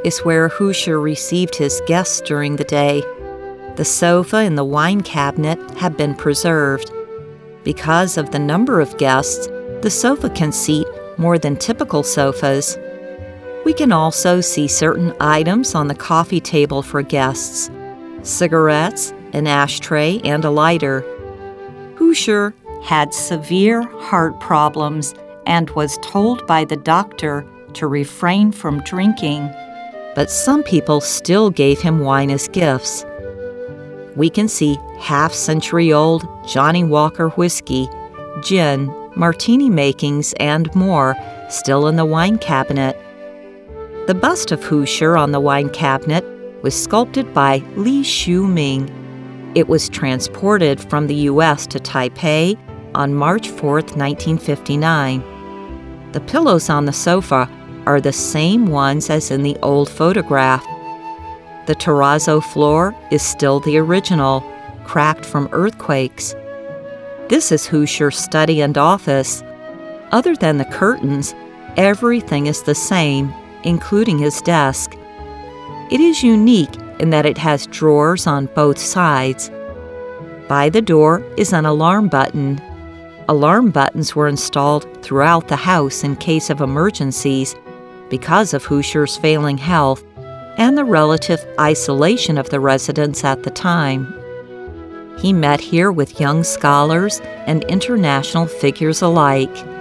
is where Hoosier received his guests during the day. The sofa and the wine cabinet have been preserved. Because of the number of guests, the sofa can seat more than typical sofas. We can also see certain items on the coffee table for guests: cigarettes, an ashtray, and a lighter. Hoosier had severe heart problems and was told by the doctor to refrain from drinking, but some people still gave him wine as gifts. We can see half-century-old Johnnie Walker whiskey, gin, martini makings, and more still in the wine cabinet. The bust of Hoosier on the wine cabinet was sculpted by Li Shu-ming. It was transported from the U.S. to Taipei on March 4, 1959. The pillows on the sofa are the same ones as in the old photograph. The terrazzo floor is still the original, cracked from earthquakes. This is Hoosier's study and office. Other than the curtains, everything is the same, including his desk. It is unique in that it has drawers on both sides. By the door is an alarm button. Alarm buttons were installed throughout the house in case of emergencies because of Hoosier's failing health and the relative isolation of the residents at the time. He met here with young scholars and international figures alike.